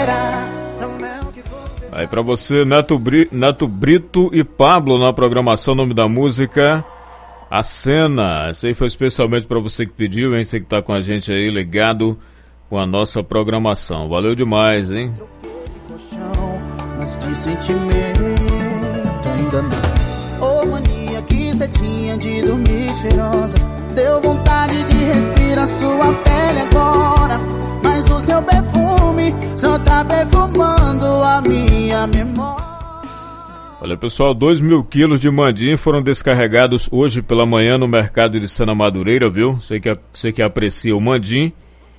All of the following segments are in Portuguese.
Aí pra você, Neto Brito e Pablo na programação, nome da música A Cena. Essa aí foi especialmente pra você que pediu, hein? Você que tá com a gente aí ligado com a nossa programação. Valeu demais, hein? Mas de sentimento ainda não. Ô mania que cê tinha de dormir cheirosa, deu vontade de respirar sua pele agora. Mas o seu perfume só tá perfumando a minha memória. Olha, pessoal, 2.000 quilos de mandim foram descarregados hoje pela manhã no mercado de Sena Madureira, viu? Você que aprecia o mandim.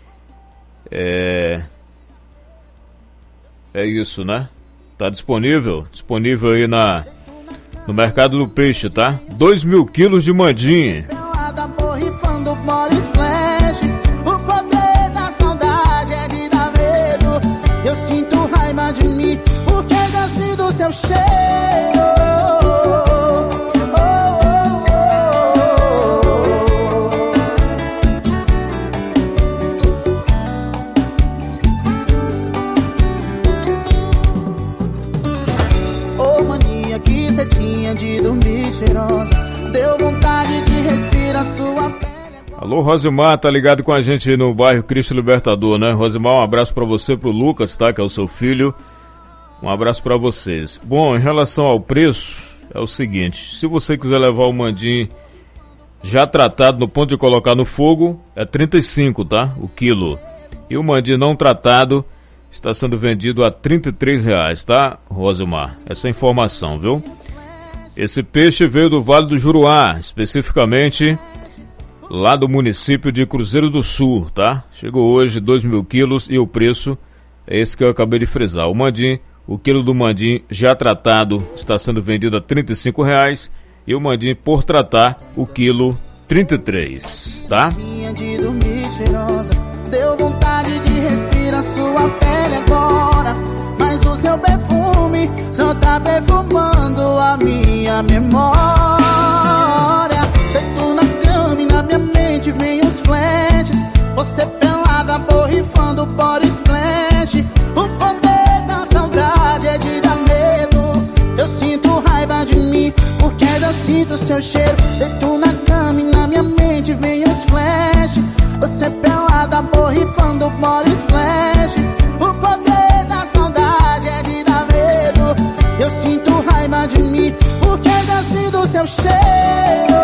É isso, né? Tá disponível aí no mercado do peixe, tá? 2.000 quilos de mandim. O poder da saudade é de dar medo. Eu sinto raiva de mim porque desci do seu cheiro. Ô mania que cê tinha de dormir cheirosa, deu vontade de respirar sua pele. Alô, Rosimar, tá ligado com a gente aí no bairro Cristo Libertador, né? Rosimar, um abraço pra você, pro Lucas, tá? Que é o seu filho. Um abraço pra vocês. Bom, em relação ao preço, é o seguinte: se você quiser levar o mandim já tratado no ponto de colocar no fogo, é 35, tá? O quilo. E o mandim não tratado está sendo vendido a R$33, tá, Rosimar? Essa é a informação, viu? Esse peixe veio do Vale do Juruá, especificamente lá do município de Cruzeiro do Sul, tá? Chegou hoje 2.000 quilos e o preço é esse que eu acabei de frisar. O mandim, o quilo do mandim já tratado está sendo vendido a R$35 e o mandim por tratar, o quilo R$33, tá? Deu vontade de respirar sua pele agora, mas o seu perfume só tá perfumando a minha memória. Deito na cama e na minha mente vem os flashes, você pelada borrifando por splash. O poder da saudade é de dar medo. Eu sinto raiva de mim porque eu sinto seu cheiro. Deito na cama e na minha mente vem os flashes, você pelada borrifando por splash. O poder da saudade é de dar medo. Eu sinto raiva de mim porque desci do seu cheiro.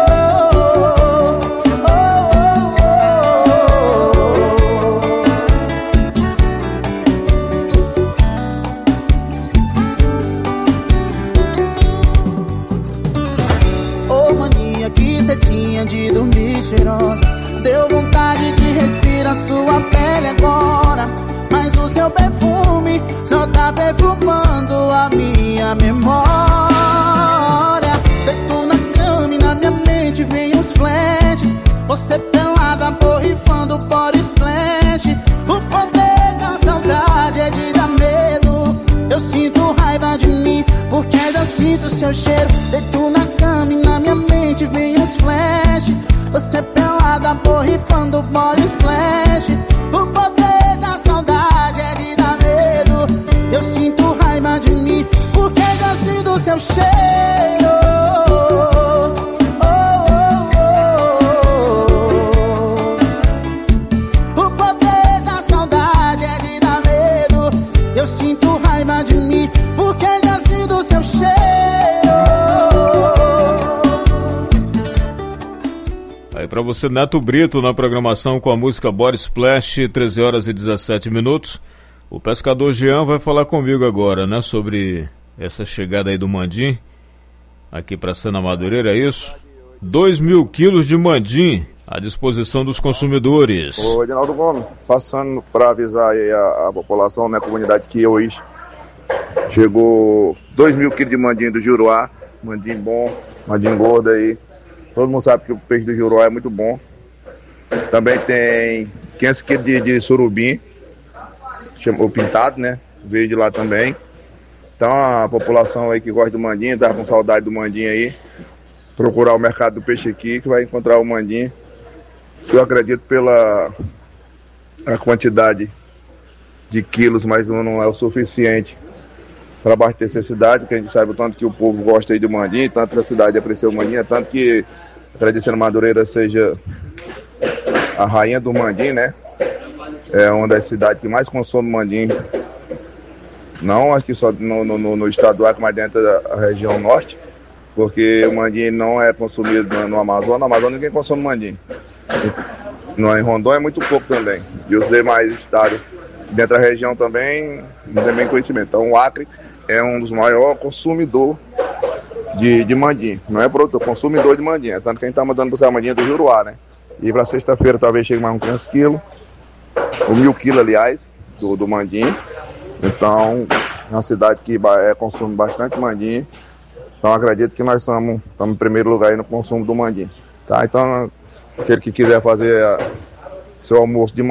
Ô mania que cê tinha de dormir cheirosa, deu vontade de respirar sua pele agora, mas o seu perfume só tá perfumando a minha memória. Deito na cama e na minha mente vem os flashes, você pelada borrifando por splash. O poder da saudade é de dar medo. Eu sinto raiva de mim porque eu sinto seu cheiro. Deito na cama e na minha mente vem os flashes, você pelada borrifando por splash. O poder da saudade é de dar medo. Eu sinto raiva de mim porque desci do seu cheiro. O poder da saudade é de dar medo. Eu sinto raiva de mim porque desci do seu cheiro. Aí pra você, Neto Brito na programação com a música Body Splash, 13 horas e 17 minutos. O pescador Jean vai falar comigo agora, né, sobre essa chegada aí do mandim aqui pra Sena Madureira, é isso? 2.000 quilos de mandim à disposição dos consumidores. Ô Edinaldo Gomes, passando para avisar aí a população, né, a comunidade, que hoje chegou 2.000 quilos de mandim do Juruá, mandim bom, mandim gordo aí. Todo mundo sabe que o peixe do Juruá é muito bom. Também tem 500 quilos de surubim, chamou pintado, né? Veio de lá também. Então a população aí que gosta do mandim, tá com saudade do mandim aí, procurar o mercado do peixe aqui, que vai encontrar o mandim. Eu acredito pela a quantidade de quilos, mas não é o suficiente para abastecer a cidade, porque a gente sabe o tanto que o povo gosta aí do mandim, tanto que a cidade aprecia o mandim, tanto que acredito que Madureira seja a rainha do mandim, né? É uma das cidades que mais consome mandim, não aqui só no estado do Acre, mas dentro da região norte, porque o mandim não é consumido no Amazonas. No Amazonas ninguém consome mandim. Em Rondônia é muito pouco também. E os demais estados dentro da região também não tem bem conhecimento. Então o Acre é um dos maiores consumidores de mandim. Não é produtor, consumidor de mandim. É tanto que a gente está mandando buscar mandim do Juruá, né? E para sexta-feira talvez chegue mais uns 500 quilos, ou 1.000 quilos, aliás, do mandim. Então, é uma cidade que consome bastante mandim. Então, acredito que nós estamos em primeiro lugar aí no consumo do mandim. Tá? Então, aquele que quiser fazer seu almoço de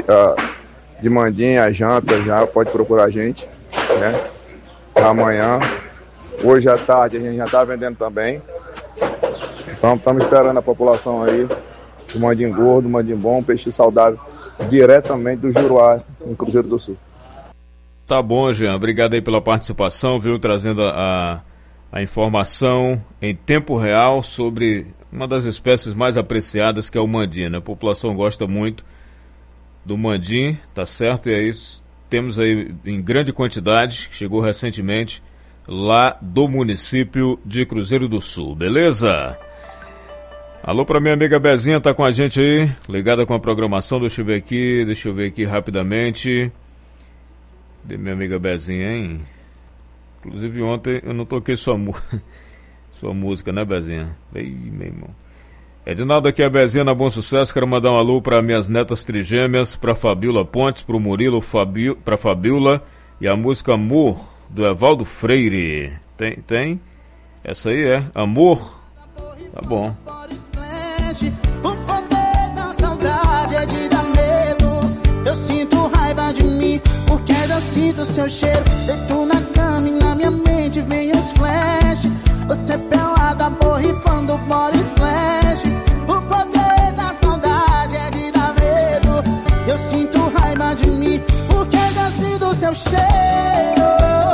mandim, a janta, já pode procurar a gente, né? Amanhã, hoje à tarde, a gente já está vendendo também. Então, estamos esperando a população aí, do mandim gordo, mandim bom, peixe saudável, diretamente do Juruá, em Cruzeiro do Sul. Tá bom, Jean. Obrigado aí pela participação, viu? Trazendo a informação em tempo real sobre uma das espécies mais apreciadas, que é o mandim, né? A população gosta muito do mandim, tá certo? E é isso. Temos aí em grande quantidade, chegou recentemente lá do município de Cruzeiro do Sul, beleza? Alô pra minha amiga Bezinha, tá com a gente aí, ligada com a programação. Deixa eu ver aqui rapidamente. De minha amiga Bezinha, hein? Inclusive ontem eu não toquei sua música, né, Bezinha? Ei, meu irmão. Edinaldo, aqui é a Bezinha na Bom Sucesso. Quero mandar um alô para minhas netas trigêmeas, para Fabiola Pontes, para o Murilo, para Fabiola, e a música Amor, do Evaldo Freire. Tem? Essa aí é Amor? Tá bom. O poder da saudade é de dar medo. Eu sinto raiva de mim, porque eu sinto seu cheiro. Deito na cama e na minha mente vem os flashes. Você pelada, borrifando body splash. O poder da saudade é de dar medo. Eu sinto raiva de mim, porque eu sinto seu cheiro.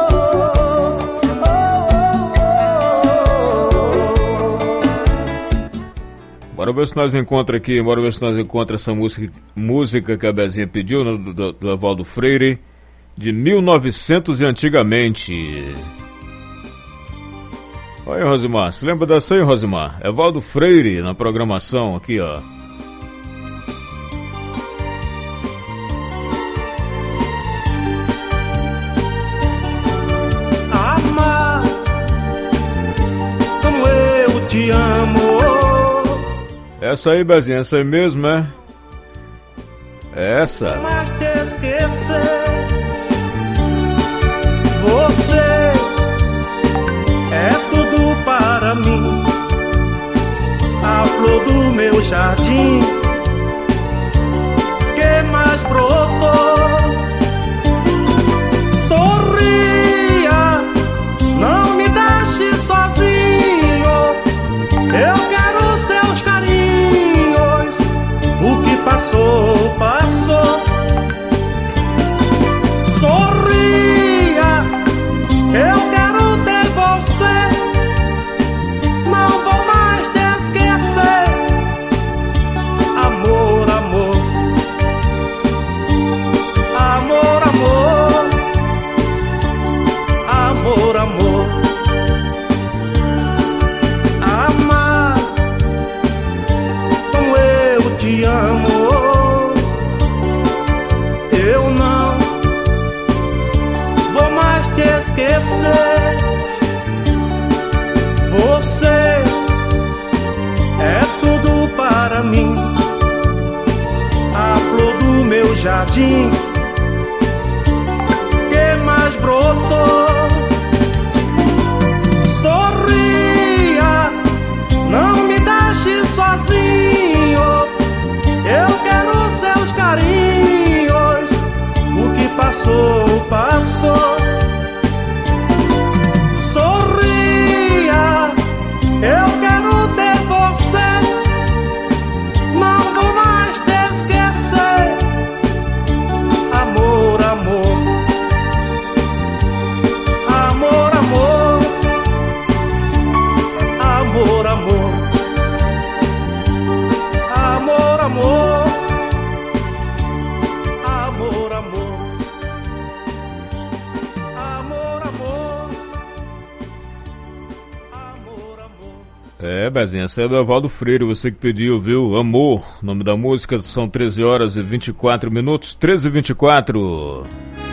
Bora ver se nós encontramos essa música que a Bezinha pediu, né, do Evaldo Freire, de 1900 e antigamente. Olha aí, Rosimar, se lembra dessa aí, Rosimar? Evaldo Freire na programação aqui, ó. Amar como eu te amo. Essa aí, Bezinha, essa aí mesmo, é? É essa. Mas te esquecer, você é tudo para mim, a flor do meu jardim, que mais brotou. Sorria, não me deixe sozinho, eu quero seus carinhos, o que passou, passou. Sorria, eu quero ter você, não vou mais te esquecer. Amor, amor, amor, amor, amor, amor. Amar como eu te amo, eu não vou mais te esquecer. Você é tudo para mim, a flor do meu jardim, que mais brotou. Sorria, não me deixe sozinho, eu quero seus carinhos, o que passou, passou. Sorria, eu quero ter você, não vou mais te esquecer. Bezinha, essa é do Evaldo Freire, você que pediu, viu? Amor, nome da música, são 13 horas e 24 minutos, 13 e 24.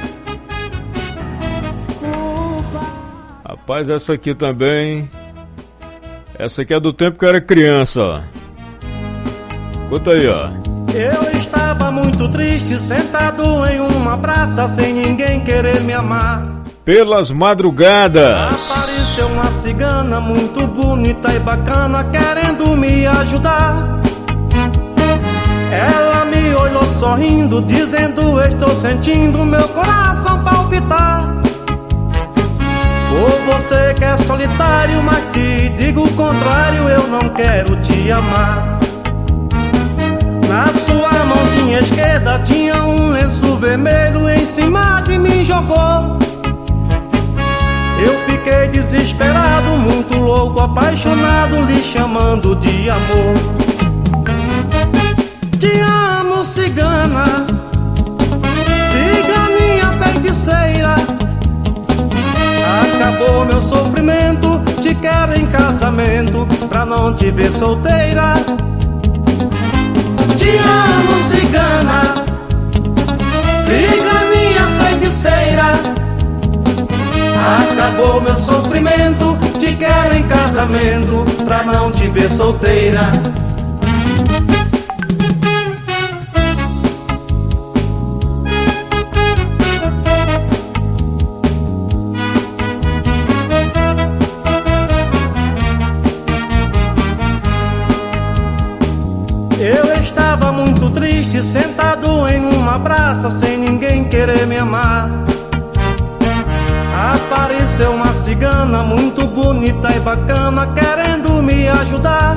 Rapaz, essa aqui também, essa aqui é do tempo que eu era criança, ó. Escuta aí, ó. Eu estava muito triste, sentado em uma praça, sem ninguém querer me amar. Pelas madrugadas apareceu uma cigana muito bonita e bacana, querendo me ajudar. Ela me olhou sorrindo, dizendo: estou sentindo meu coração palpitar. Por você que é solitário, mas te digo o contrário, eu não quero te amar. Na sua mãozinha esquerda tinha um lenço vermelho, em cima de mim jogou. Eu fiquei desesperado, muito louco, apaixonado, lhe chamando de amor. Te amo, cigana, ciganinha feiticeira. Acabou meu sofrimento, te quero em casamento, pra não te ver solteira. Te amo, cigana, ciganinha feiticeira. Acabou meu sofrimento, te quero em casamento, pra não te ver solteira. Eu estava muito triste, sentado em uma praça, sem ninguém querer me amar. Apareceu uma cigana muito bonita e bacana, querendo me ajudar.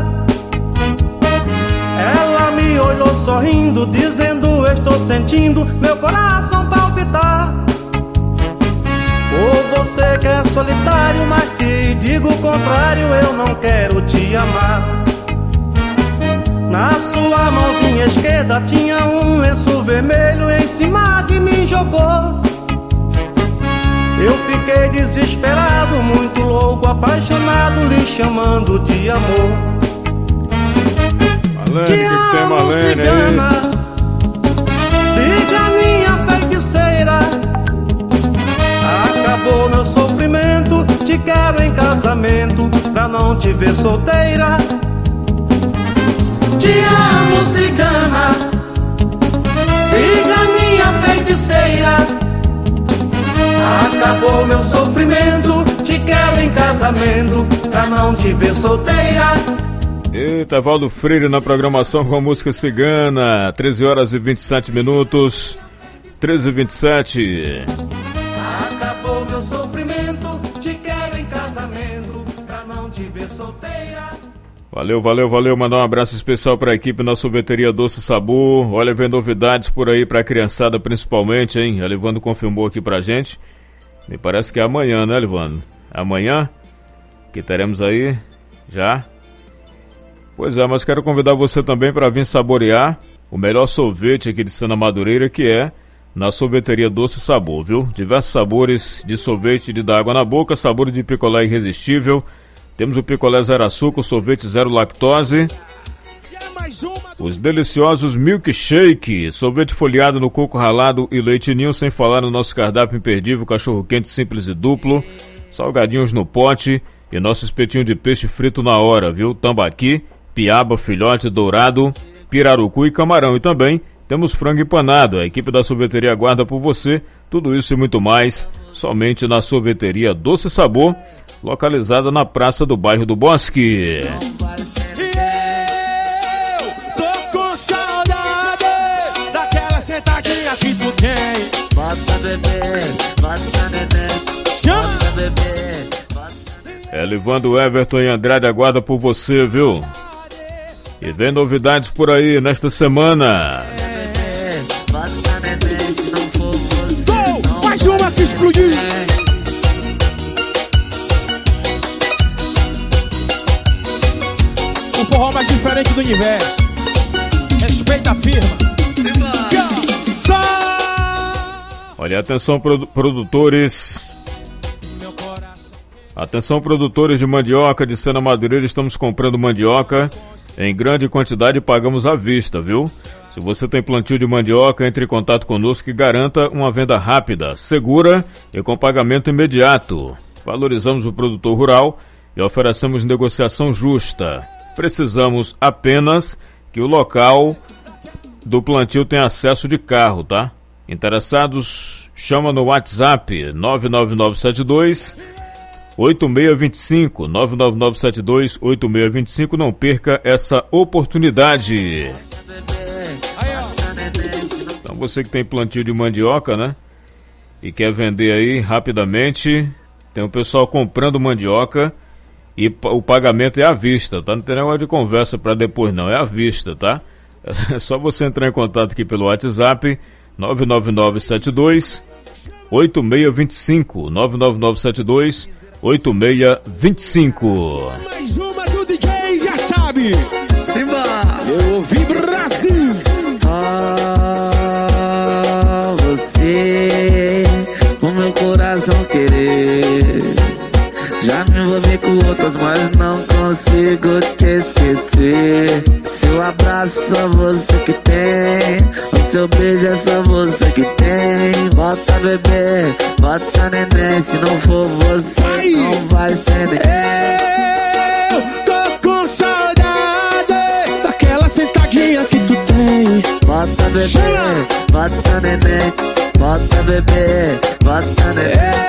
Ela me olhou sorrindo, dizendo: estou sentindo meu coração palpitar. Por você que é solitário, mas te digo o contrário, eu não quero te amar. Na sua mãozinha esquerda tinha um lenço vermelho, em cima de mim jogou. Eu fiquei desesperado, muito louco, apaixonado, lhe chamando de amor. Malene, te amo, Malene, cigana, ciganinha feiticeira. Acabou meu sofrimento, te quero em casamento, pra não te ver solteira. Te amo, cigana, ciganinha feiticeira. Acabou meu sofrimento, te quero em casamento, pra não te ver solteira. Eita, Evaldo Freire na programação com a música cigana, 13 horas e 27 minutos, 13 e 27. Acabou meu sofrimento, te quero em casamento, pra não te ver solteira. Valeu, valeu, valeu, mandar um abraço especial para a equipe da Sorveteria Doce Sabor. Olha, vem novidades por aí para a criançada principalmente, hein? A Livando confirmou aqui pra gente. Me parece que é amanhã, né, Livando? Amanhã que teremos aí já. Pois é, mas quero convidar você também para vir saborear o melhor sorvete aqui de Sena Madureira, que é na Sorveteria Doce Sabor, viu? Diversos sabores de sorvete de dar água na boca, sabor de picolé irresistível. Temos o picolé zero açúcar, o sorvete zero lactose, os deliciosos milkshake, sorvete folheado no coco ralado e leite ninho, sem falar no nosso cardápio imperdível, cachorro quente simples e duplo, salgadinhos no pote e nosso espetinho de peixe frito na hora, viu? Tambaqui, piaba, filhote, dourado, pirarucu e camarão. E também temos frango empanado. A equipe da sorveteria aguarda por você. Tudo isso e muito mais somente na Sorveteria Doce Sabor, localizada na praça do bairro do Bosque. Eu tô com saudade daquela sentadinha que tu tem. Bota bebê, bota bebê, bota bebê. Livando, Everton e Andrade aguarda por você, viu? E vem novidades por aí nesta semana. Bota bebê, se não for você. Mais uma que explodiu. O forró mais diferente do universo. Respeita a firma. Olha, atenção produtores. Atenção, produtores de mandioca de Sena Madureira, estamos comprando mandioca em grande quantidade e pagamos à vista, viu? Se você tem plantio de mandioca, entre em contato conosco e garanta uma venda rápida, segura e com pagamento imediato. Valorizamos o produtor rural e oferecemos negociação justa. Precisamos apenas que o local do plantio tenha acesso de carro, tá? Interessados, chama no WhatsApp 99972-8625, 99972-8625, não perca essa oportunidade. Então você que tem plantio de mandioca, né, e quer vender aí rapidamente, tem o pessoal comprando mandioca e o pagamento é à vista, tá? Não tem negócio de conversa para depois não, é à vista, tá? É só você entrar em contato aqui pelo WhatsApp 99972-8625, 99972-8625. Mais uma do DJ, já sabe. Simba! Eu ouvi Brasil. Você, o meu coração querer. Já me envolvi com outras, mas não consigo te esquecer. Seu abraço só você que tem, o seu beijo é só você que tem. Bota bebê, bota neném, se não for você, não vai ser ninguém. Eu tô com saudade daquela sentadinha que tu tem. Bota bebê, bota neném, bota bebê, bota neném.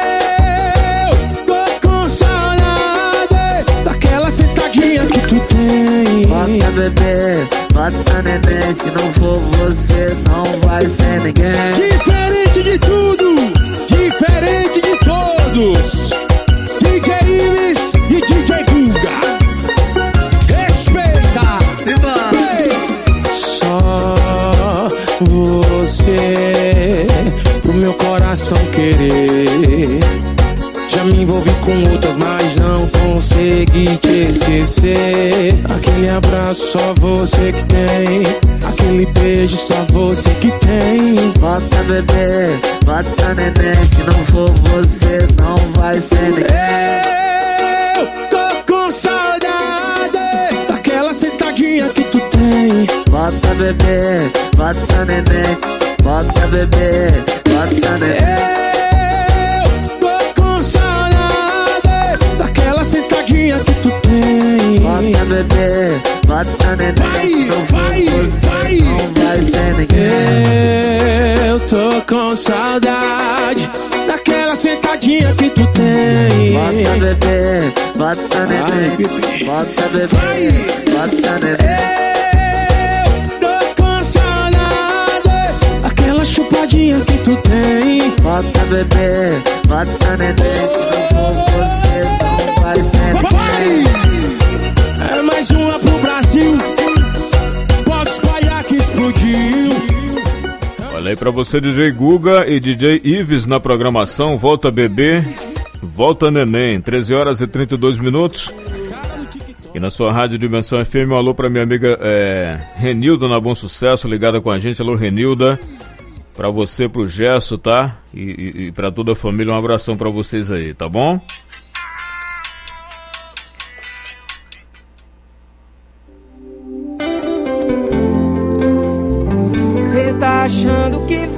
Sentadinha que tu tem. Bota bebê, bota neném, se não for você, não vai ser ninguém. Diferente de tudo, diferente de todos, DJ Ives e DJ Guga. Respeita. Simba. Só você pro meu coração querer. Já me envolvi com outras, mas não consegui te esquecer. Aquele abraço só você que tem, aquele beijo só você que tem. Bota bebê, bota neném, se não for você, não vai ser ninguém. Eu tô com saudade daquela sentadinha que tu tem. Bota bebê, bota neném, bota bebê, bota neném. Sentadinha que tu tem. Bota bebê, bota neném, não for você, não vai ser ninguém. Eu tô com saudade daquela sentadinha que tu tem. Bota bebê, bota neném, bota bebê, bota neném. Eu tô com saudade daquela chupadinha que tu tem. Bota bebê, bota neném, se não for você, não vai ser ninguém. É mais uma pro Brasil. Pode espalhar que explodiu. Olha aí pra você, DJ Guga e DJ Ives na programação. Volta bebê, volta neném. 13 horas e 32 minutos. E na sua rádio Dimensão FM, um alô pra minha amiga Renilda na Bom Sucesso, ligada com a gente. Alô, Renilda. Pra você, pro Gesso, tá? E pra toda a família, um abração pra vocês aí, tá bom? Cê tá achando que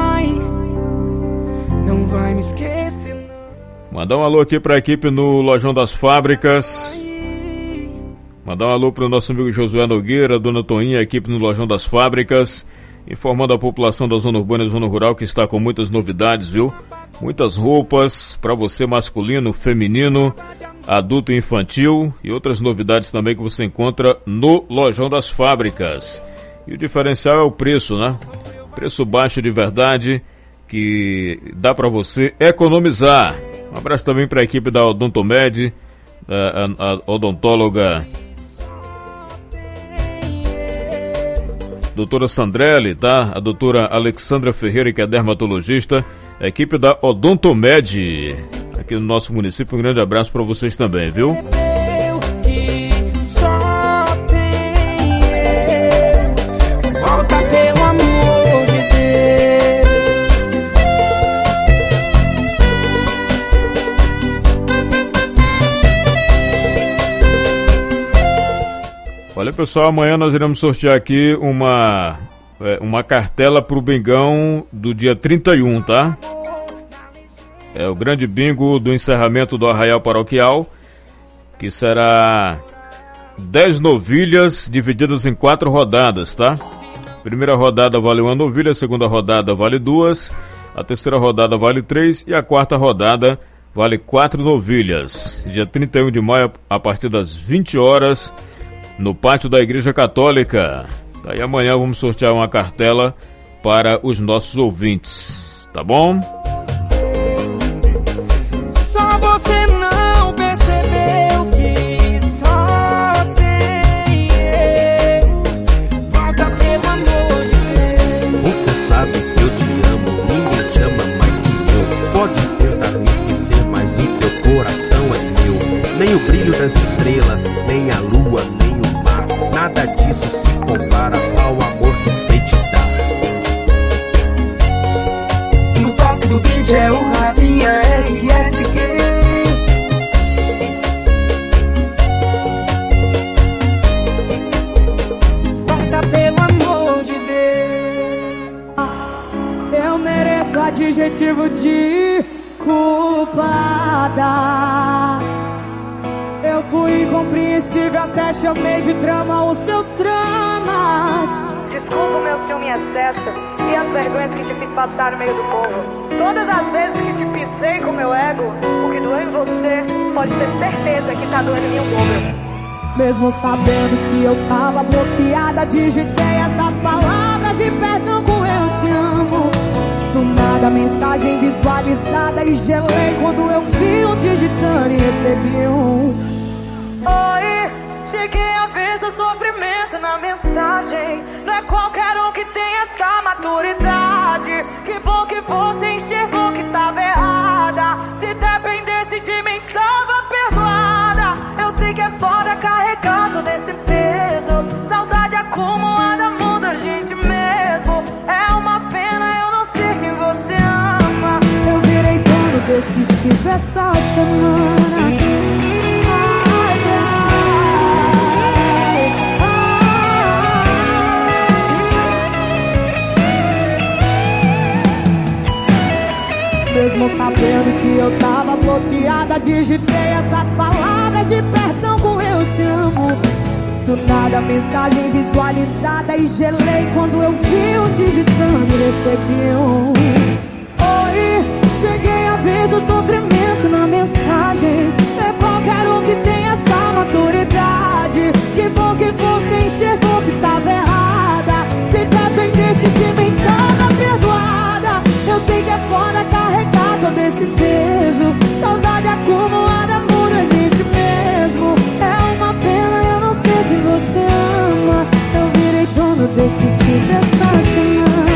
não vai me esquecer não. Mandar um alô aqui pra equipe no Lojão das Fábricas. Mandar um alô pro nosso amigo Josué Nogueira, Dona Toninha, equipe no Lojão das Fábricas. Informando a população da zona urbana e zona rural que está com muitas novidades, viu? Muitas roupas para você masculino, feminino, adulto e infantil e outras novidades também que você encontra no Lojão das Fábricas. E o diferencial é o preço, né? Preço baixo de verdade que dá para você economizar. Um abraço também para a equipe da Odontomed, a odontóloga doutora Sandrelli, tá? A doutora Alexandra Ferreira, que é dermatologista, a equipe da Odontomed, aqui no nosso município. Um grande abraço para vocês também, viu? Olha, pessoal, amanhã nós iremos sortear aqui uma cartela pro bingão do dia 31, tá? É o grande bingo do encerramento do Arraial Paroquial, que será 10 novilhas divididas em 4 rodadas, tá? Primeira rodada vale 1 novilha, a segunda rodada vale 2, a terceira rodada vale 3 e a quarta rodada vale 4 novilhas. Dia 31 de maio, a partir das 20 horas, no pátio da Igreja Católica. Daí amanhã vamos sortear uma cartela para os nossos ouvintes, tá bom? Só você não percebeu que só tem eu. Volta pelo amor de Deus. Você sabe que eu te amo, ninguém te ama mais que eu. Pode tentar me esquecer, mas o teu coração é meu. Nem o brilho das estrelas, nem a lua, nem o mar, nada disso se compara ao amor que sei te dar. No toque do 20 é o Rafinha RSQ. Volta pelo amor de Deus. Eu mereço adjetivo de culpada. Eu fui incompreensível, até chamei de drama os seus dramas. Desculpa o meu ciúme em excesso e as vergonhas que te fiz passar no meio do povo. Todas as vezes que te pisei com meu ego, o que doeu em você, pode ter certeza que tá doendo em mim um pouco. Mesmo sabendo que eu tava bloqueada, digitei essas palavras de perdão com eu te amo. Do nada, mensagem visualizada e gelei quando eu vi um digitando e recebi um. Oi, cheguei a ver seu sofrimento na mensagem. Não é qualquer um que tem essa maturidade. Que bom que você enxergou que tava errada. Se dependesse de mim, tava perdoada. Eu sei que é foda carregar todo esse peso. Saudade acumulada muda a gente mesmo. É uma pena eu não ser quem você ama. Eu virei dono desse chip essa semana. Mesmo sabendo que eu tava bloqueada, digitei essas palavras de perdão com eu te amo. Do nada, mensagem visualizada e gelei quando eu vi um digitando e recebi um. Oi, cheguei a ver seu sofrimento na mensagem. É qualquer um que tem essa maturidade. Que bom que você enxergou que tava errada. Se dependesse de mim, tava perdoada. Eu sei que é foda carregar todo esse peso. Saudade acumulada muda a gente mesmo. É uma pena eu não sei quem você ama. Eu virei dono desse chip essa semana.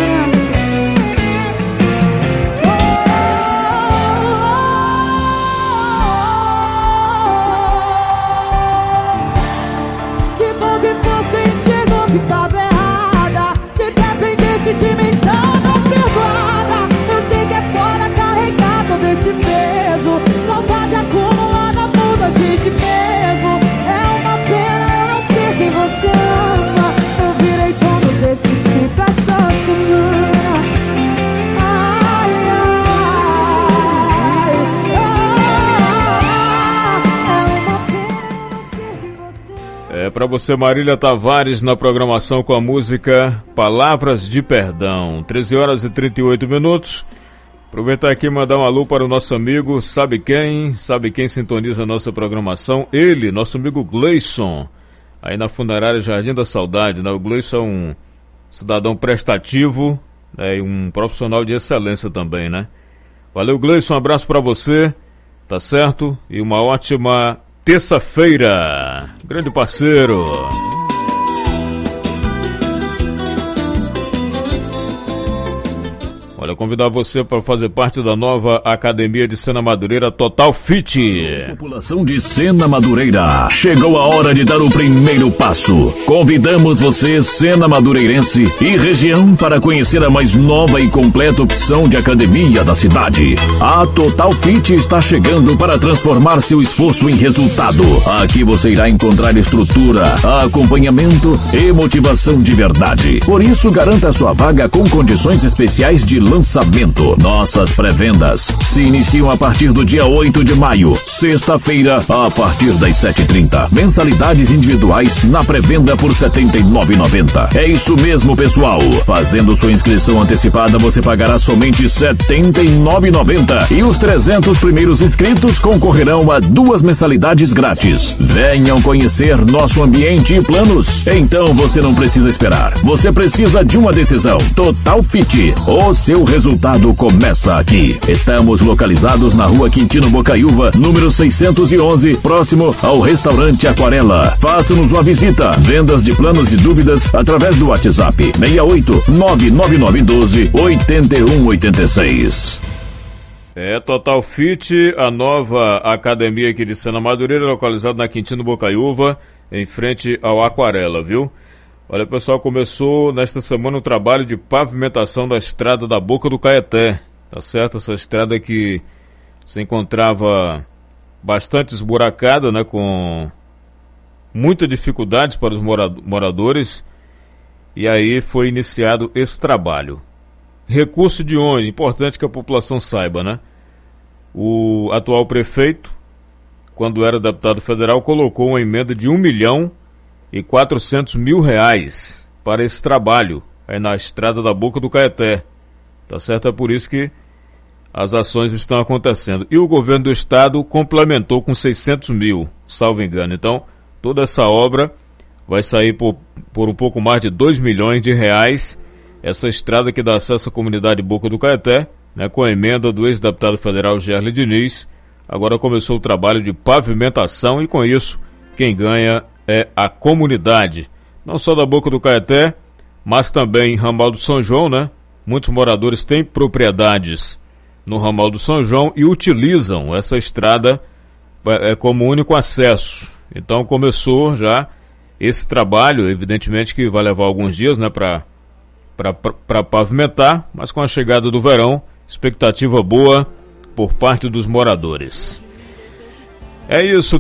Que bom que você enxergou que tava errada. Se dependesse de mim, tava perdoada. Eu sei que é foda carregar todo esse peso. Saudade acumulada muda a gente mesmo. É uma pena eu não ser quem você ama. Eu virei dono desse chip essa semana. Ai, ai, é uma pena eu não ser quem você ama. É pra você, Marília Tavares, na programação com a música Palavras de Perdão. 13 horas e 38 minutos. Aproveitar aqui e mandar um alô para o nosso amigo, sabe quem sintoniza a nossa programação? Ele, nosso amigo Gleison, aí na Funerária Jardim da Saudade, né? O Gleison é um cidadão prestativo, né? E um profissional de excelência também, né? Valeu, Gleison, um abraço para você, tá certo? E uma ótima terça-feira, grande parceiro. Olha, Aquarela. Convidar você para fazer parte da nova Academia de Sena Madureira Total Fit. População de Sena Madureira, chegou a hora de dar o primeiro passo. Convidamos você, Sena Madureirense e região, para conhecer a mais nova e completa opção de academia da cidade. A Total Fit está chegando para transformar seu esforço em resultado. Aqui você irá encontrar estrutura, acompanhamento e motivação de verdade. Por isso, garanta sua vaga com condições especiais de lançamento. Nossas pré-vendas se iniciam a partir do dia 8 de maio, sexta-feira, a partir das 7h30. Mensalidades individuais na pré-venda por R$ 79,90. É isso mesmo, pessoal. Fazendo sua inscrição antecipada, você pagará somente R$ 79,90 e os 300 primeiros inscritos concorrerão a 2 mensalidades grátis. Venham conhecer nosso ambiente e planos. Então você não precisa esperar. Você precisa de uma decisão. Total Fit. O seu resultado começa aqui. Estamos localizados na Rua Quintino Bocaiúva, número 611, próximo ao restaurante Aquarela. Faça-nos uma visita. Vendas de planos e dúvidas através do WhatsApp 68 99912 8186. É Total Fit, a nova academia aqui de Sena Madureira, localizada na Quintino Bocaiúva, em frente ao Aquarela, viu? Olha, pessoal, começou nesta semana o trabalho de pavimentação da estrada da Boca do Caeté, tá certo? Essa estrada que se encontrava bastante esburacada, né, com muitas dificuldades para os moradores, e aí foi iniciado esse trabalho. Recurso de onde? Importante que a população saiba, né? O atual prefeito, quando era deputado federal, colocou uma emenda de R$1.400.000 para esse trabalho aí na estrada da Boca do Caeté. Tá certo? É por isso que as ações estão acontecendo. E o governo do estado complementou com 600 mil, salvo engano. Então, toda essa obra vai sair por um pouco mais de R$2 milhões. Essa estrada que dá acesso à comunidade Boca do Caeté, né, com a emenda do ex-deputado federal Gerli Diniz. Agora começou o trabalho de pavimentação e com isso quem ganha é a comunidade, não só da Boca do Caeté, mas também em Ramal do São João, né? Muitos moradores têm propriedades no Ramal do São João e utilizam essa estrada como único acesso. Então começou já esse trabalho, evidentemente que vai levar alguns dias, né, para pavimentar, mas com a chegada do verão, expectativa boa por parte dos moradores. É isso,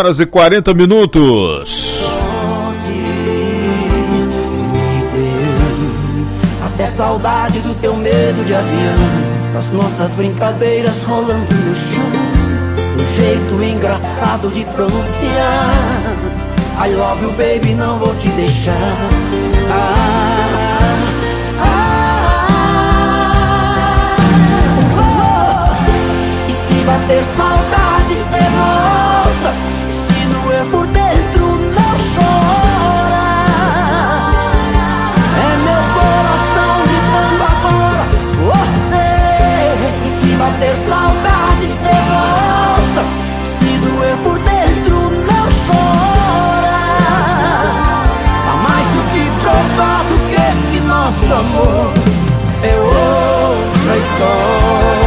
13h40. Até saudade do teu medo de avião, das nossas brincadeiras rolando no chão, do jeito engraçado de pronunciar I love you baby, não vou te deixar. E se bater saudade, cê volta. E se doer por dentro, não chora. É meu coração gritando agora, você. E se bater saudade, cê volta. E se doer por dentro, não chora. Tá mais do que provado que esse nosso amor é outra história.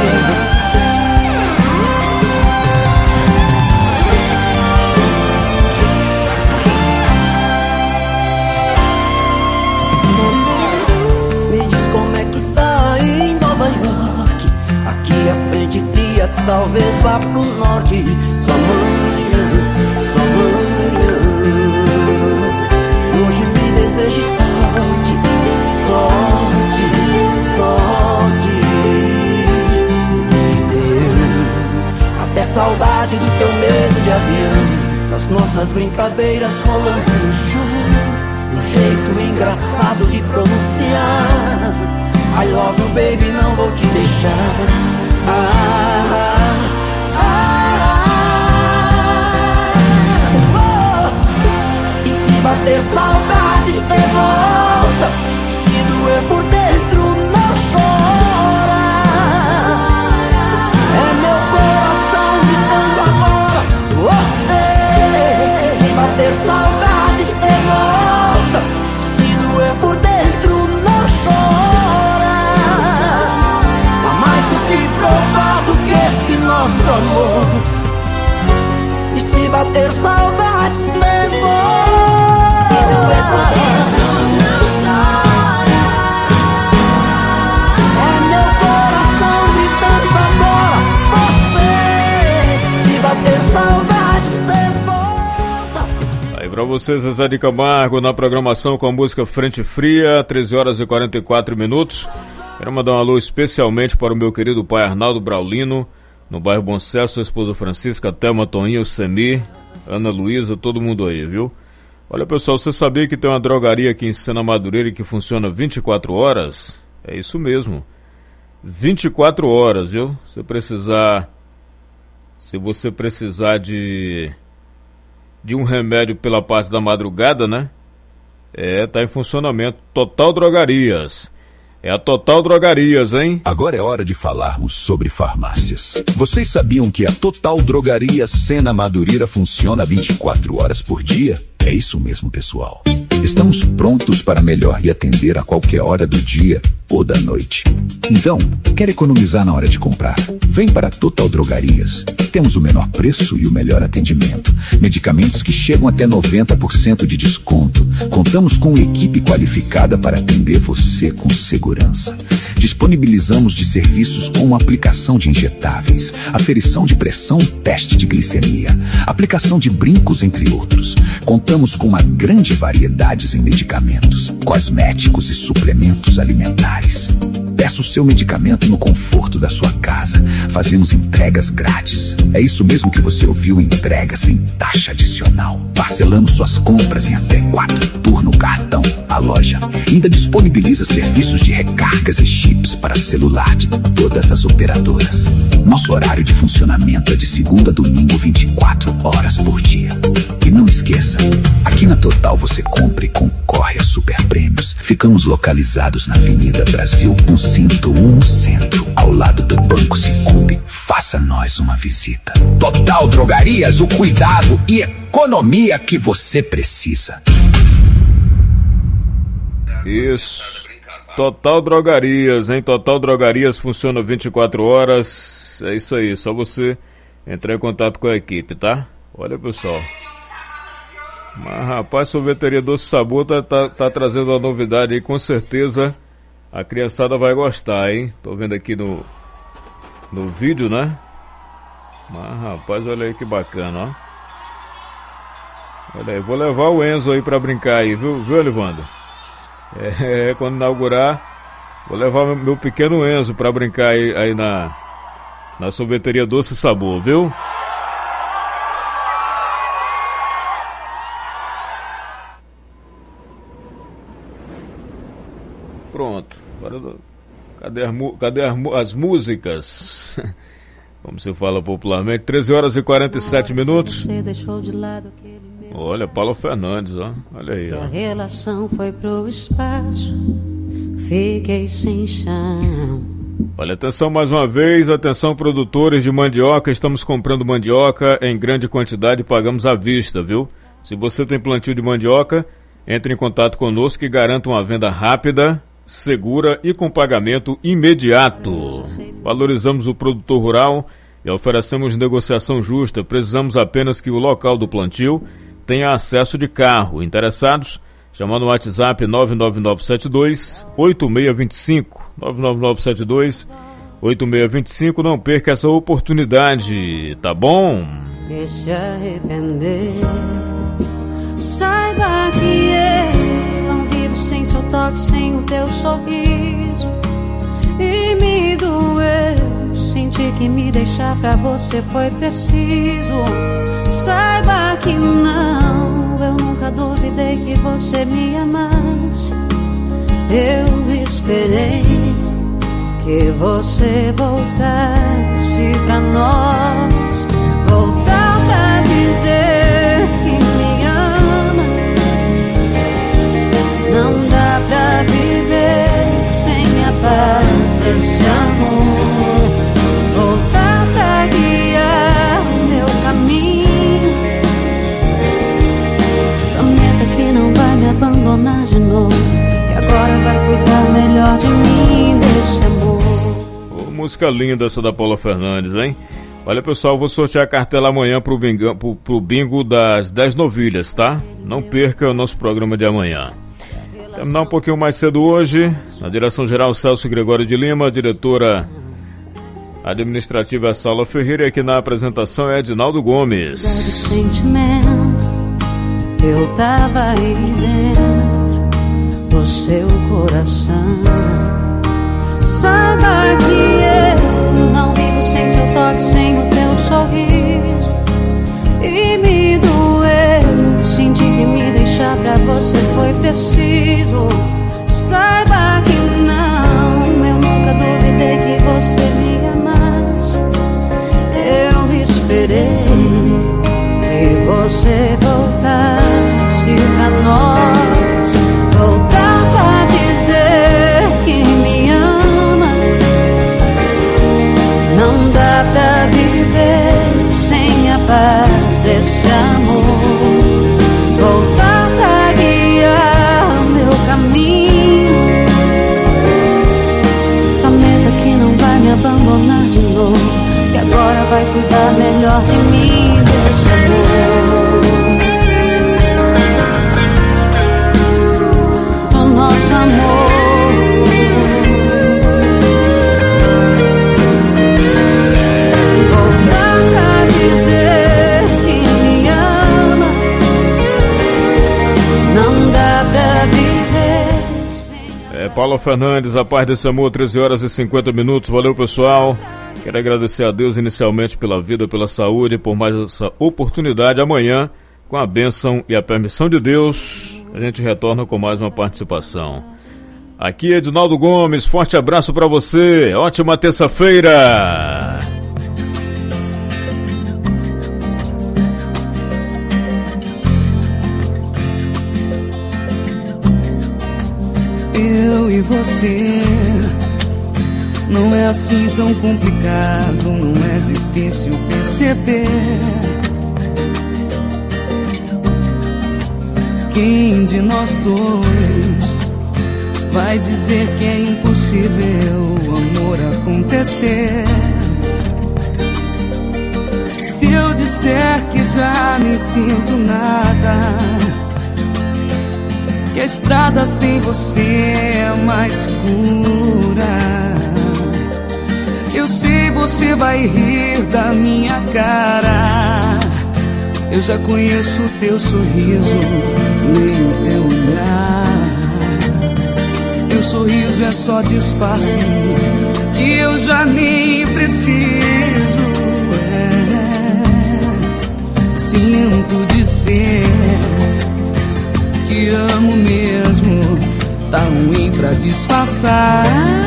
Talvez vá pro norte, só amanhã, só amanhã. Hoje me deseje sorte, sorte, sorte. Me deu até saudade do teu medo de avião, das nossas brincadeiras rolando no chão, do jeito engraçado de pronunciar I love you baby, não vou te deixar. E se bater saudade, cê volta. Se doer por dentro, não chora. É meu coração gritando agora, você. Se bater saudade, cê volta. Se doer por dentro, não chora. nosso amor. E se bater saudade, cê for. Se doer por dentro, não chora. É meu coração gritando agora, você. Se bater saudade, cê volta. Aí pra vocês, Zezé de Camargo na programação com a música Frente Fria, 13 horas e 44 minutos. Quero mandar um alô especialmente para o meu querido pai Arnaldo Braulino, no bairro Bom Sucesso, sua esposa Francisca, Thelma, Toninho, Semir, Ana Luísa, todo mundo aí, viu? Olha, pessoal, você sabia que tem uma drogaria aqui em Sena Madureira que funciona 24 horas? É isso mesmo, 24 horas, viu? Se você precisar de um remédio pela parte da madrugada, né? Tá em funcionamento. Total Drogarias. É a Total Drogarias, hein? Agora é hora de falarmos sobre farmácias. Vocês sabiam que a Total Drogarias Sena Madureira funciona 24 horas por dia? É isso mesmo, pessoal. Estamos prontos para melhor lhe atender a qualquer hora do dia ou da noite. Então, quer economizar na hora de comprar? Vem para a Total Drogarias. Temos o menor preço e o melhor atendimento. Medicamentos que chegam até 90% de desconto. Contamos com uma equipe qualificada para atender você com segurança. Disponibilizamos de serviços como aplicação de injetáveis, aferição de pressão, teste de glicemia, aplicação de brincos, entre outros. Contamos com uma grande variedade em medicamentos, cosméticos e suplementos alimentares. Peça o seu medicamento no conforto da sua casa. Fazemos entregas grátis. É isso mesmo que você ouviu, entrega sem taxa adicional. Parcelamos suas compras em até 4 por no cartão. A loja ainda disponibiliza serviços de recargas e chips para celular de todas as operadoras. Nosso horário de funcionamento é de segunda a domingo, 24 horas por dia. E não esqueça, aqui na Total você compra e concorre a super prêmios. Ficamos localizados na Avenida Brasil 101 Centro, ao lado do Banco Cicobi. Faça nós uma visita. Total Drogarias, o cuidado e economia que você precisa. Isso. Total Drogarias, hein? Total Drogarias funciona 24 horas. É isso aí, só você entrar em contato com a equipe, tá? Olha, pessoal. Mas, rapaz, Sorveteria Doce Sabor tá trazendo uma novidade aí, com certeza a criançada vai gostar, hein? Tô vendo aqui no vídeo, né? Mas, rapaz, olha aí que bacana, ó. Olha aí, vou levar o Enzo aí pra brincar aí, viu, Elivando? Quando inaugurar, vou levar meu pequeno Enzo pra brincar aí na Sorveteria Doce Sabor, viu? Pronto, agora cadê as músicas? Como se fala popularmente, 13 horas e 47 minutos. Você deixou de lado aquele meu... Olha, Paulo Fernandes, ó. Olha aí, ó. A relação foi pro espaço, fiquei sem chão. Olha, atenção mais uma vez, atenção produtores de mandioca, estamos comprando mandioca em grande quantidade e pagamos à vista, viu? Se você tem plantio de mandioca, entre em contato conosco e garanta uma venda rápida, segura e com pagamento imediato. Valorizamos o produtor rural e oferecemos negociação justa. Precisamos apenas que o local do plantio tenha acesso de carro. Interessados? Chamando no WhatsApp 99972-8625. 99972-8625. Não perca essa oportunidade, tá bom? Deixa arrepender. Saiba que eu não vivo sem seu toque, sem o teu sorriso. E me doeu sentir que me deixar pra você foi preciso. Saiba que não, eu nunca duvidei que você me amasse. Eu esperei que você voltasse pra nós. Voltar pra dizer que me ama. Não dá pra viver sem a paz desse amor. Voltar pra guiar o meu caminho. Prometa que não vai me abandonar de novo, que agora vai cuidar melhor de mim, desse amor. Música linda essa da Paula Fernandes, hein? Olha, pessoal, vou sortear a cartela amanhã pro bingo das 10 novilhas, tá? Não perca o nosso programa de amanhã. Terminar um pouquinho mais cedo hoje, na direção-geral Celso Gregório de Lima, diretora administrativa Saula Ferreira, e aqui na apresentação é Edinaldo Gomes. Sentimento, eu tava aí dentro do seu coração. Saiba que eu não vivo sem seu toque, sem o teu sorriso. E me doeu, senti que me deixar pra você foi preciso. Saiba que não, eu nunca duvidei que você me amasse. Eu esperei que você voltasse pra nós. Voltar a dizer que me ama. Não dá pra viver sem a paz desse amor. Voltar a guiar meu caminho. Prometa que não vai me abandonar de novo, que agora vai cuidar melhor de mim, desse amor, do nosso amor. Voltar a dizer que me ama. Não dá pra viver. Paulo Fernandes, a paz desse amor, 13 horas e 50 minutos. Valeu, pessoal. Quero agradecer a Deus inicialmente pela vida, pela saúde, por mais essa oportunidade. Amanhã, com a bênção e a permissão de Deus, a gente retorna com mais uma participação. Aqui é Edinaldo Gomes, forte abraço para você, ótima terça-feira. Eu e você, não é assim tão complicado, não é difícil perceber. Quem de nós dois vai dizer que é impossível o amor acontecer? Se eu disser que já nem sinto nada, que a estrada sem você é mais pura, eu sei você vai rir da minha cara. Eu já conheço o teu sorriso, leio o teu olhar. Teu sorriso é só disfarce que eu já nem preciso. Sinto dizer que amo mesmo, tá ruim pra disfarçar.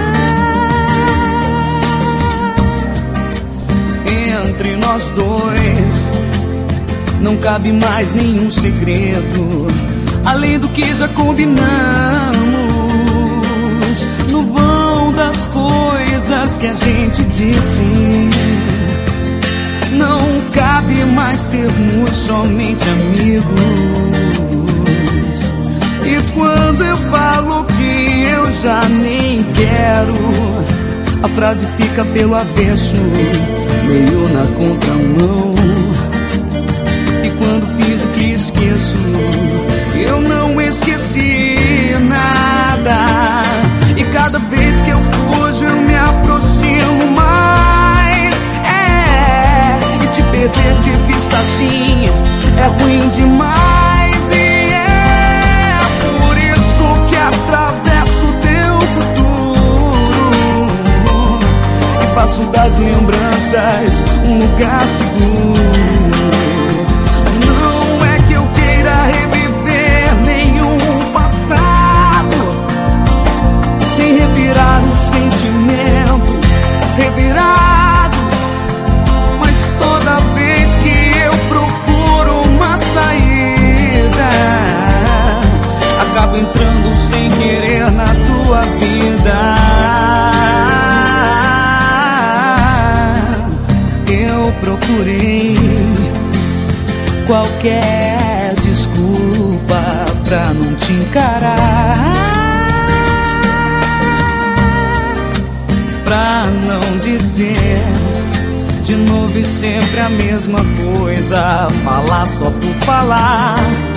Entre nós dois não cabe mais nenhum segredo, além do que já combinamos. No vão das coisas que a gente disse, não cabe mais sermos somente amigos. E quando eu falo que eu já nem quero, a frase fica pelo avesso, meio na contramão. E quando fiz o que esqueço, eu não esqueci nada. E cada vez que eu fujo eu me aproximo mais. E te perder de vista assim é ruim demais. E é por isso que atravesso teu futuro e faço das lembranças um lugar seguro. Não é que eu queira reviver nenhum passado, nem revirar o sentimento revirado, mas toda vez que eu procuro uma saída, acabo entrando sem querer na tua vida. Eu procurei qualquer desculpa pra não te encarar, pra não dizer de novo e sempre a mesma coisa, falar só por falar.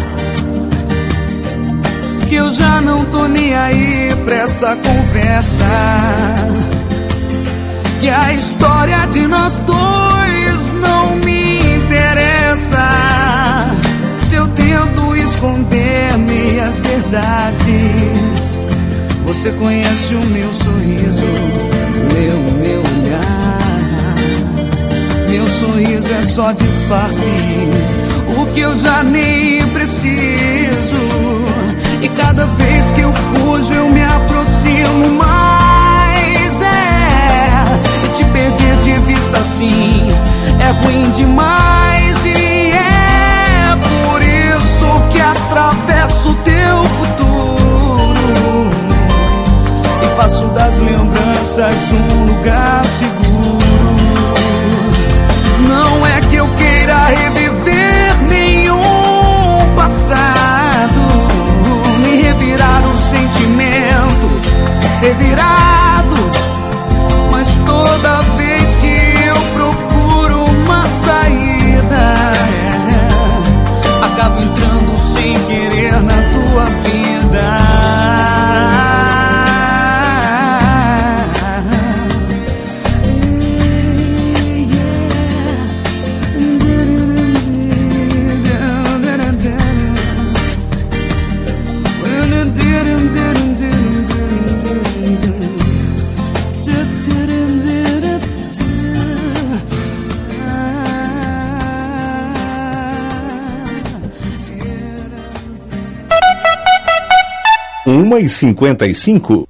Que eu já não tô nem aí pra essa conversa, que a história de nós dois não me interessa. Se eu tento esconder minhas verdades, você conhece o meu sorriso, meu olhar. Meu sorriso é só disfarce, o que eu já nem preciso. E cada vez que eu fujo eu me aproximo mais. E te perder de vista assim é ruim demais. E é por isso que atravesso o teu futuro e faço das lembranças um lugar seguro. Não é que eu queira reviver nenhum passado, me revirar o sentimento revirado, mas toda vez que eu procuro uma saída, acabo entrando sem querer na tua vida. Uma e 55.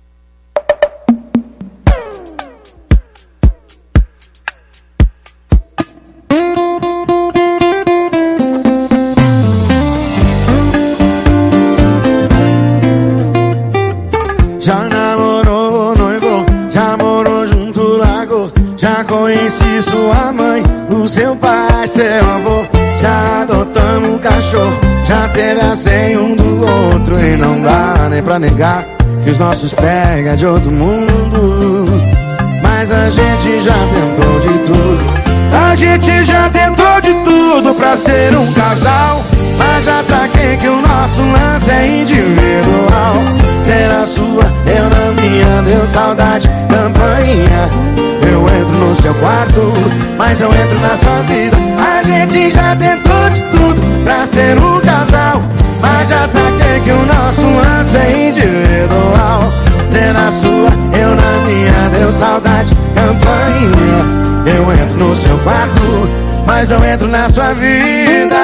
Já namorou, noivou, já morou junto, largou. Já conheci sua mãe, o seu pai, seu avô. Já adotamos um cachorro, já teve a senha um do outro. E não dá nem pra negar que os nossos pega de outro mundo. Mas a gente já tentou de tudo, a gente já tentou de tudo pra ser um casal. Mas já saquei que o nosso lance é individual. Será sua, eu na minha, deu saudade, campainha. Eu entro no seu quarto, mas eu entro na sua vida. A gente já tentou de tudo pra ser um casal, mas já saquei que o nosso lance é individual. Será sua, eu na minha, deu saudade, campainha. Eu entro no seu quarto, mas eu entro na sua vida.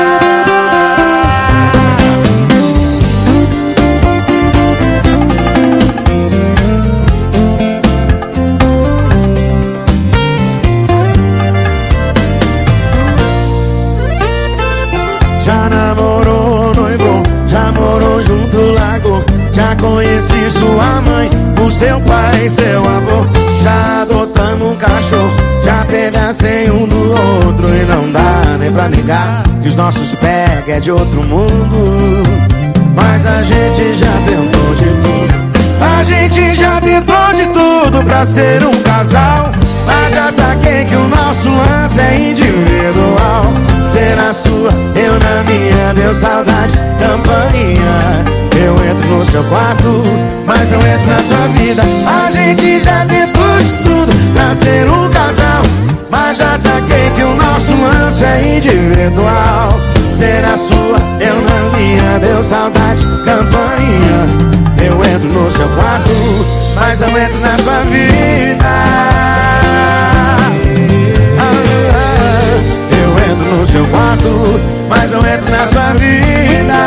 'Morou junto, largou. Já conheci sua mãe, o seu pai e seu avô. Já adotamos um cachorro, já teve a senha um do outro. E não dá nem pra negar que os nossos pega é de outro mundo. Mas a gente já tentou de tudo, a gente já tentou de tudo pra ser um casal. Mas já saquei que o nosso lance é individual. Será sua, eu na minha, deu saudade, campainha. Eu entro no seu quarto, mas não entro na sua vida. A gente já tentou de tudo pra ser um casal. Mas já saquei que o nosso lance é individual. Será sua, eu na minha, deu saudade, campainha. Eu entro no seu quarto, mas não entro na sua vida. Eu entro no seu quarto, mas não entro na sua vida.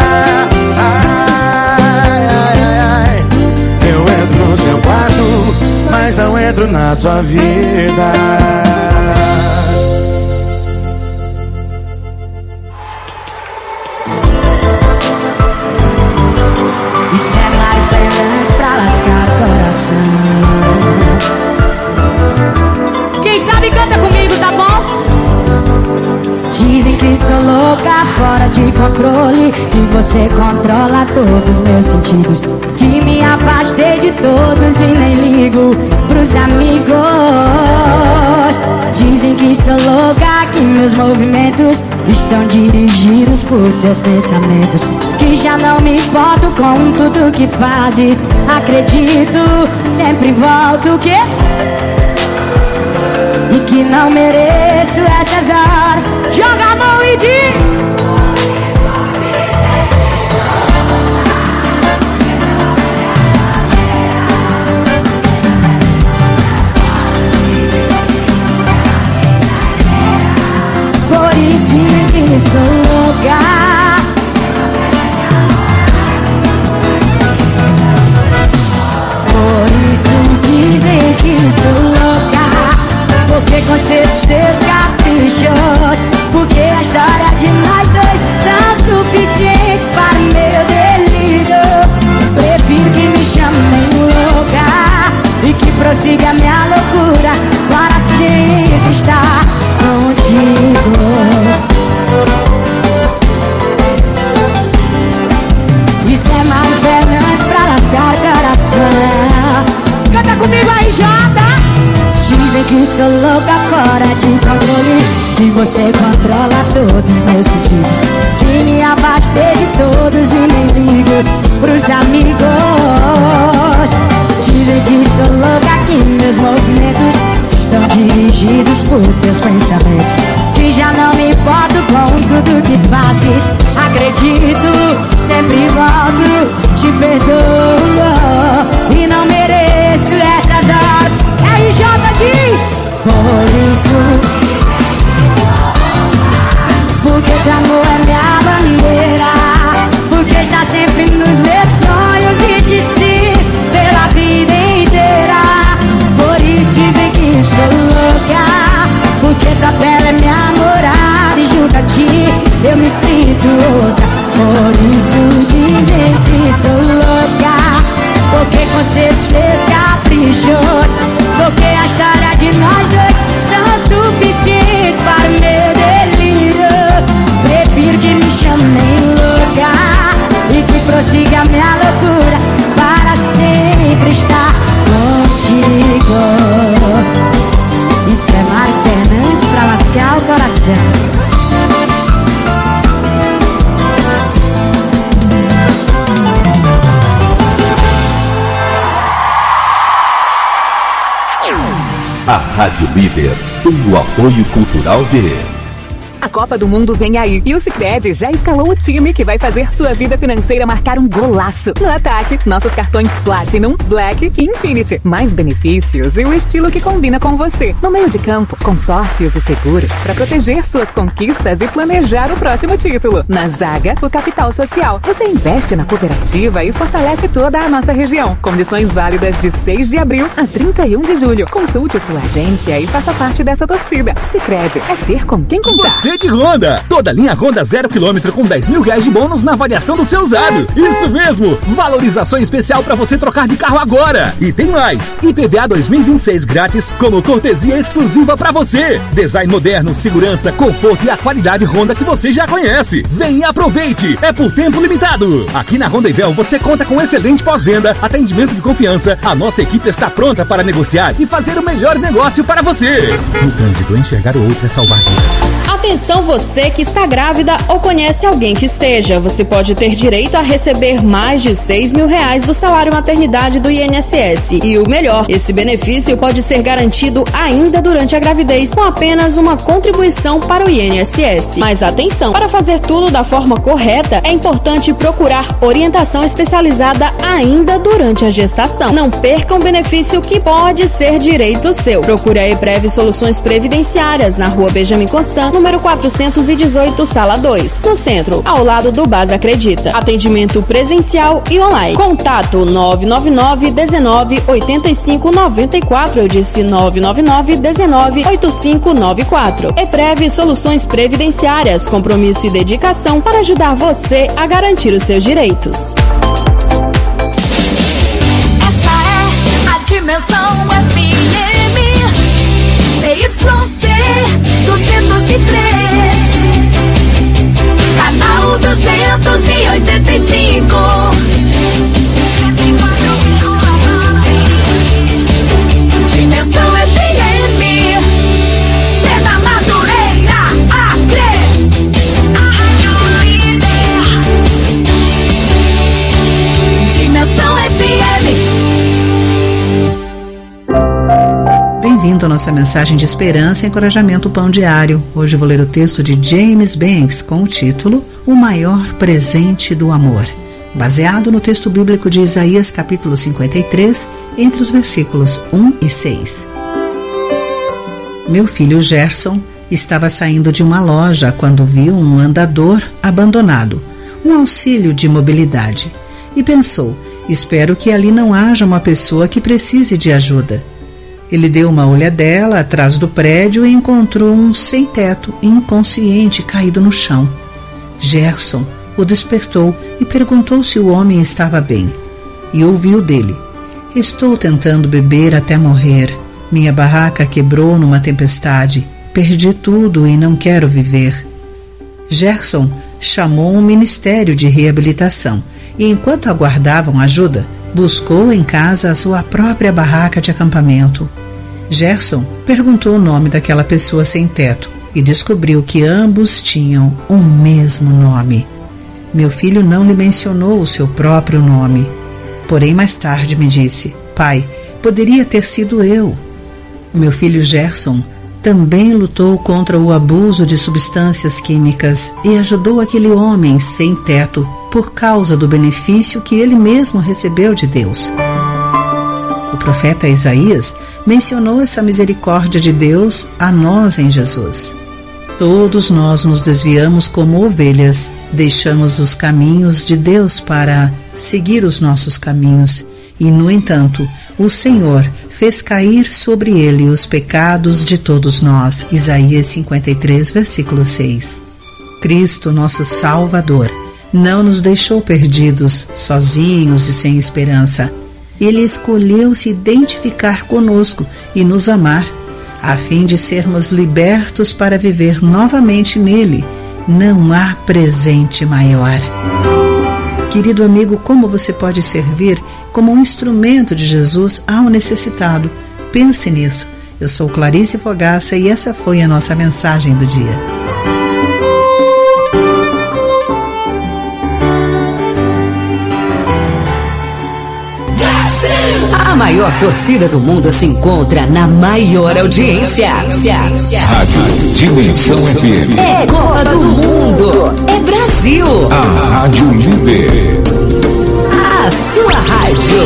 Eu entro no seu quarto, mas não entro na sua vida. Me segue lá e fez antes pra lascar o coração. Quem sabe canta comigo, tá bom? Dizem que sou sou louca, fora de controle, que você controla todos os meus sentidos, que me afastei de todos e nem ligo pros amigos. Dizem que sou louca, que meus movimentos estão dirigidos por teus pensamentos, que já não me importo com tudo que fazes. Acredito, sempre volto o quê? E que não mereço essas horas. Joga a mão e diz: por isso que sou louca. Por isso dizem que sou louca, porque conceitos teus caprichos, porque a história de nós dois são suficientes para o meu delírio. Prefiro que me chamem louca e que prossiga minha loucura para sempre estar contigo. Isso é mais Fernandes pra lascar o coração. Canta comigo aí, Jota. Dizem que sou louca, fora de controle, que você controla todos os meus sentidos, que me afastei de todos e nem ligo pros amigos. Dizem que sou louca, que meus movimentos estão dirigidos por teus pensamentos, que já não me importo com tudo que fazes. Acredito, sempre volto, te perdoo e não mereço essas horas. RJ diz: por isso, porque teu amor é minha bandeira, porque está sempre nos meus sonhos e te sigo pela vida inteira. Por isso dizem que sou louca, porque tua pele é minha morada e junto a ti eu me sinto outra. Por isso dizem que sou louca, porque conceitos teus caprichos, porque a história de nós dois são suficientes para o meu delírio. Prefiro que me chamem louca e que prossiga minha loucura para sempre estar contigo. Isso é Mário Fernandes pra lascar o coração. A Rádio Líder tem o apoio cultural de... A Copa do Mundo vem aí e o Sicredi já escalou o time que vai fazer sua vida financeira marcar um golaço. No ataque, nossos cartões Platinum, Black e Infinity. Mais benefícios e o estilo que combina com você. No meio de campo, consórcios e seguros para proteger suas conquistas e planejar o próximo título. Na zaga, o capital social. Você investe na cooperativa e fortalece toda a nossa região. Condições válidas de 6 de abril a 31 de julho. Consulte sua agência e faça parte dessa torcida. Sicredi é ter com quem contar. Você de Honda. Toda linha Honda 0 km com 10 mil reais de bônus na avaliação do seu usado. Isso mesmo! Valorização especial para você trocar de carro agora. E tem mais. IPVA 2026 grátis como cortesia exclusiva para você. Design moderno, segurança, conforto e a qualidade Honda que você já conhece. Vem e aproveite. É por tempo limitado. Aqui na Honda Ivel você conta com excelente pós-venda, atendimento de confiança. A nossa equipe está pronta para negociar e fazer o melhor negócio para você. No trânsito, enxergar o outro é salvar vidas. Atenção você que está grávida ou conhece alguém que esteja. Você pode ter direito a receber mais de 6 mil reais do salário maternidade do INSS. E o melhor, esse benefício pode ser garantido ainda durante a gravidez com apenas uma contribuição para o INSS. Mas atenção, para fazer tudo da forma correta, é importante procurar orientação especializada ainda durante a gestação. Não perca um benefício que pode ser direito seu. Procure a EPREV Soluções Previdenciárias na Rua Benjamin Constant, número 418, sala 2, no centro, ao lado do Base Acredita. Atendimento presencial e online. Contato 999 19 85 94. Eu disse 999 19 85 94. EPREV Soluções Previdenciárias. Compromisso e dedicação para ajudar você a garantir os seus direitos. Essa é a Dimensão FM CYC 203. a nossa mensagem de esperança e encorajamento Pão Diário. Hoje eu vou ler o texto de James Banks com o título O Maior Presente do Amor, baseado no texto bíblico de Isaías capítulo 53, entre os versículos 1 e 6. Meu filho Gerson estava saindo de uma loja quando viu um andador abandonado, um auxílio de mobilidade, e pensou: espero que ali não haja uma pessoa que precise de ajuda. Ele deu uma olhadela atrás do prédio e encontrou um sem-teto inconsciente caído no chão. Gerson o despertou e perguntou se o homem estava bem. E ouviu dele: estou tentando beber até morrer. Minha barraca quebrou numa tempestade. Perdi tudo e não quero viver. Gerson chamou um ministério de reabilitação e, enquanto aguardavam ajuda, buscou em casa a sua própria barraca de acampamento. Gerson perguntou o nome daquela pessoa sem teto e descobriu que ambos tinham o mesmo nome. Meu filho não lhe mencionou o seu próprio nome. Porém, mais tarde me disse: pai, poderia ter sido eu. Meu filho Gerson também lutou contra o abuso de substâncias químicas e ajudou aquele homem sem teto por causa do benefício que ele mesmo recebeu de Deus. O profeta Isaías mencionou essa misericórdia de Deus a nós em Jesus. Todos nós nos desviamos como ovelhas, deixamos os caminhos de Deus para seguir os nossos caminhos e, no entanto, o Senhor fez cair sobre ele os pecados de todos nós. Isaías 53, versículo 6. Cristo, nosso Salvador, não nos deixou perdidos, sozinhos e sem esperança. Ele escolheu se identificar conosco e nos amar, a fim de sermos libertos para viver novamente nele. Não há presente maior. Querido amigo, como você pode servir como um instrumento de Jesus ao necessitado? Pense nisso. Eu sou Clarice Fogaça e essa foi a nossa mensagem do dia. A maior torcida do mundo se encontra na maior audiência. Rádio Dimensão FM. É Copa do Mundo. É Brasil. A Rádio Líder. A sua rádio.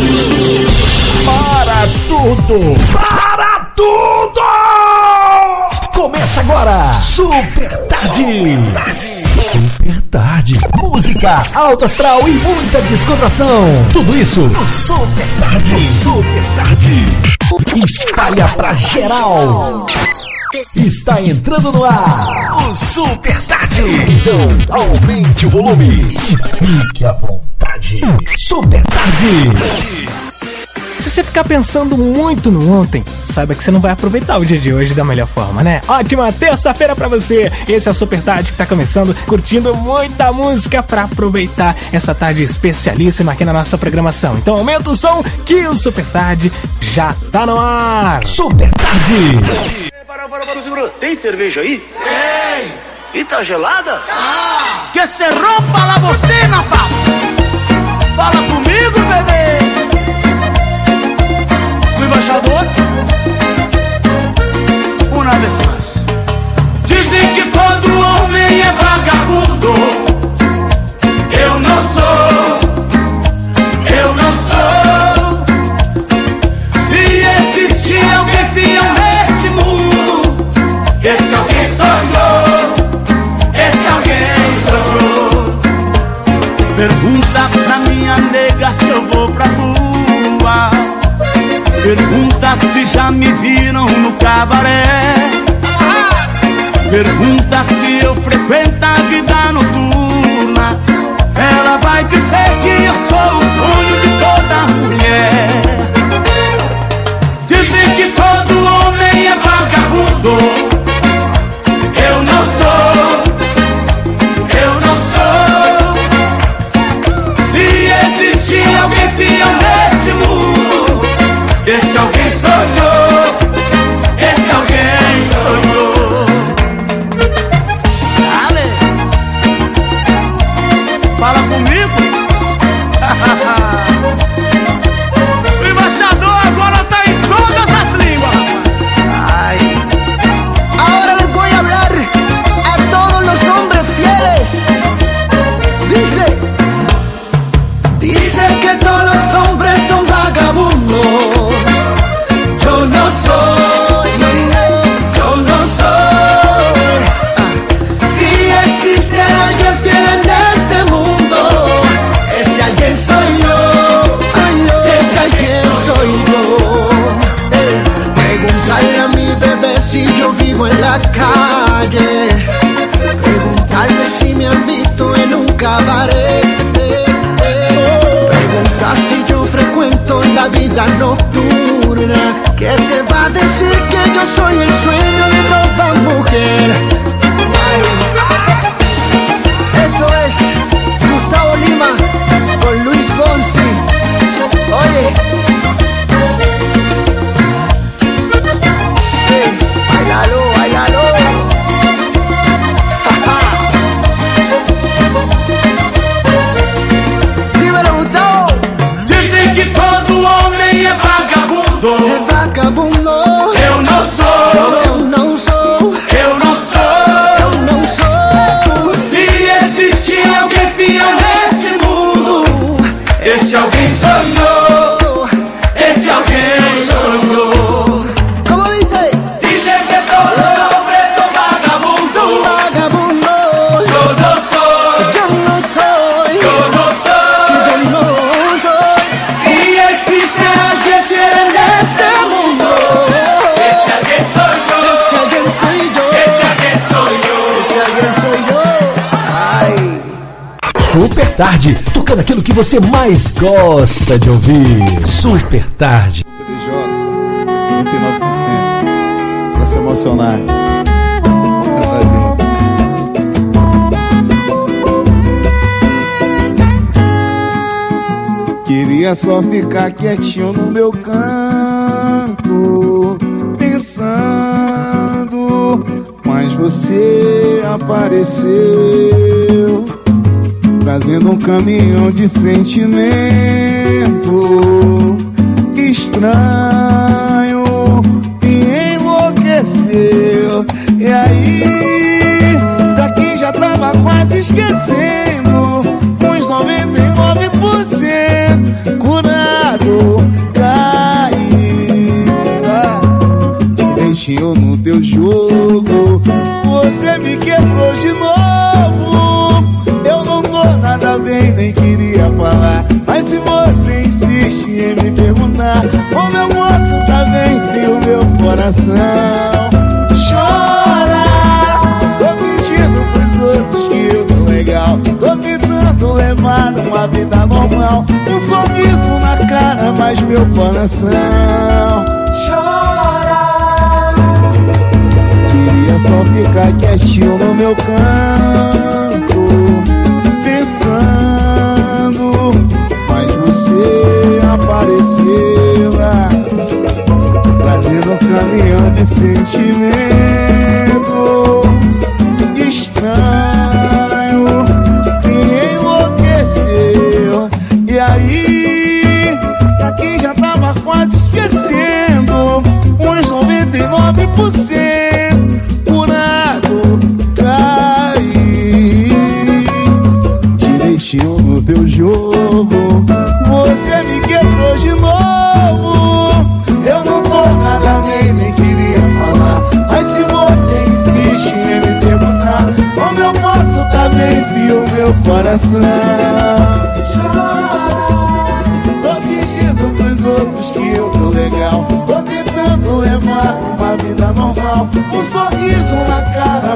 Para tudo! Para tudo! Começa agora! Super Tarde! Super Tarde. Música, alto astral e muita descontração. Tudo isso no Super Tarde. Super Tarde. Espalha pra geral. Está entrando no ar o Super Tarde. Então aumente o volume e fique à vontade. Super Tarde. Se você ficar pensando muito no ontem, saiba que você não vai aproveitar o dia de hoje da melhor forma, né? Ótima terça-feira pra você! Esse é o Super Tarde que tá começando, curtindo muita música pra aproveitar essa tarde especialíssima aqui na nossa programação. Então aumenta o som que o Super Tarde já tá no ar! Super Tarde! Para, segura. Tem cerveja aí? Tem! E tá gelada? Ah! Que se rompa la bocina, pá! Fala comigo, bebê! Embaixador, uma vez mais. Dizem que todo homem é vagabundo. Eu não sou. Se existir alguém fiel nesse mundo, esse alguém sou eu. Esse alguém sou eu. Pergunta pra minha nega se eu vou pra rua. Pergunta se já me viram no cabaré. Pergunta se eu frequento a vida noturna. Ela vai dizer que eu sou o sonho de toda mulher. Dizem que todo homem é vagabundo. Eu não sou. Se existir alguém fiel nesse mundo, esse alguém sou eu. Esse alguém sou eu. Dale. Fala comigo. en la calle, preguntarle si me han visto en un cabaret, preguntar si yo frecuento la vida nocturna, que te va a decir que yo soy el sueño de toda mujer. Esto es Gustavo Lima con Luis Fonsi. Oye, hey, bailalo, bailalo. Dímelo, Gustavo. Dizem que todo homem é vagabundo. É vagabundo. Eu não sou. Eu não sou. Eu não sou. Eu não sou. Se existir alguém fiel nesse mundo, esse alguém sou eu. Esse alguém sou eu. Como dice? Dizem que todos hombres são vagabundos. Sou vagabundo. Eu não sou. Eu não sou. Eu não sou. Eu não sou. Se existe alguém fiel neste mundo, esse alguém sou eu. Esse alguém sou eu. Esse alguém sou eu. Esse alguém sou eu. Ai. Super Tarde, tocando aquilo que você mais gosta de ouvir. Super Tarde. DJ, 39%. Pra se emocionar. Queria só ficar quietinho no meu canto, pensando, mas você apareceu, trazendo um caminhão de sentimento estranho, me enlouqueceu. E aí, pra quem já tava quase esquecendo, uns 99% curado, caíra. Direitinho no teu jogo, você me quebrou de novo. Eu não tô nada bem, nem queria falar, mas se você insiste em me perguntar como eu posso tá bem se o meu coração chora. Tô pedindo pros outros que eu tô legal, tô tentando levar uma vida normal, um sorriso na cara, mas meu coração chora. Queria só ficar quietinho no meu canto, pensando, mas você apareceu lá, trazendo um caminhão de sentimento estranho, me enlouqueceu. E aí, pra quem já tava quase esquecendo, uns 99% curado, caí. Direitinho no teu jogo, você me quebrou de novo. Eu não tô nada bem, nem queria falar, mas se você insiste em me perguntar como eu posso tá bem se o meu coração tô pedindo pros outros que eu tô legal, tô tentando levar uma vida normal, um sorriso na cara,